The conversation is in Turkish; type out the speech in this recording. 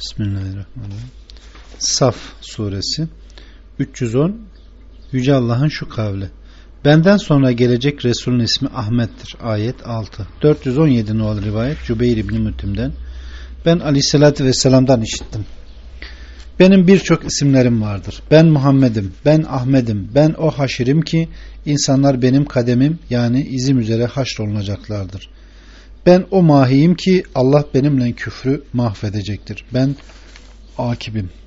Bismillahirrahmanirrahim. Saf suresi 310. Yüce Allah'ın şu kavli: benden sonra gelecek Resulün ismi Ahmet'tir. Ayet 6. 417 nolu rivayet Cübeyr İbni Mütim'den: ben Aleyhisselatü Vesselam'dan işittim. Benim birçok isimlerim vardır. Ben Muhammed'im, ben Ahmet'im, ben o haşirim ki insanlar benim kademim yani izim üzere haşrolunacaklardır. Ben o mahiyim ki Allah benimle küfrü mahvedecektir. Ben akibim.